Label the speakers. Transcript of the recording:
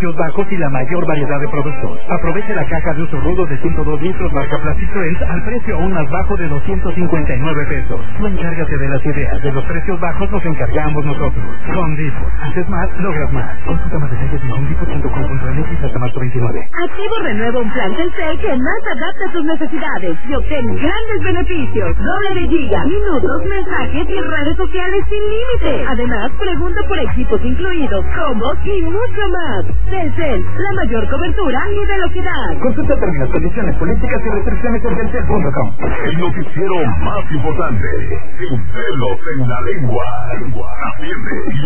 Speaker 1: precios bajos y la mayor variedad de productos. Aproveche la caja de uso rudo de 102 litros marca Plastic Trends al precio aún más bajo de 259 pesos. Tú encárgate de las ideas, de los precios bajos nos encargamos nosotros. Home Depot. Antes más, logras más. Consulta más detalles en homedepot.com.mx hasta marzo 29.
Speaker 2: Activo renueva un plan Telcel que más adapta a tus necesidades y obtén grandes beneficios. Doble de giga, minutos, mensajes y redes sociales sin límite. Además, pregunta por equipos incluidos, combos y mucho más. Telcel, la mayor cobertura y velocidad.
Speaker 1: Consulta términos, condiciones, políticas y restricciones en telcel.com.
Speaker 3: El noticiero más importante, sin pelos en la lengua. Atiende